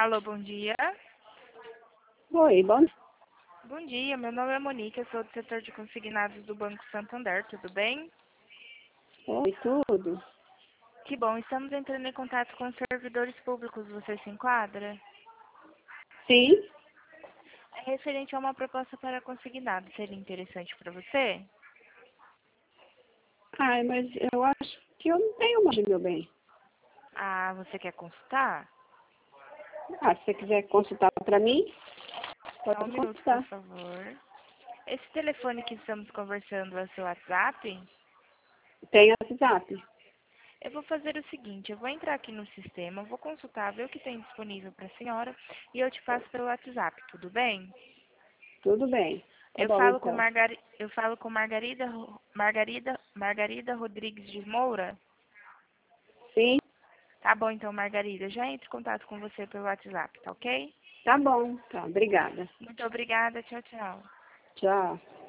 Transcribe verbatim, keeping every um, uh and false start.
Alô, bom dia. Oi, bom Bom dia, meu nome é Monique, eu sou do setor de consignados do Banco Santander, tudo bem? Oi, tudo? Que bom, estamos entrando em contato com os servidores públicos, você se enquadra? Sim? É referente a uma proposta para consignado, seria interessante para você? Ai, mas eu acho que eu não tenho mais, meu bem. Ah, você quer consultar? Ah, se você quiser consultar para mim, Só um pode minuto, por consultar. favor. Esse telefone que estamos conversando é o seu WhatsApp? Tem WhatsApp? Eu vou fazer o seguinte, eu vou entrar aqui no sistema, vou consultar, ver o que tem disponível para a senhora e eu te passo pelo WhatsApp, tudo bem? Tudo bem. Tá Eu bom, falo com então. Margari... eu falo com Margarida Ro- Margarida Margarida Rodrigues de Moura. Sim? Tá bom então, Margarida, já entro em contato com você pelo WhatsApp, tá ok? Tá bom. Tá, obrigada. Muito obrigada, tchau, tchau. Tchau.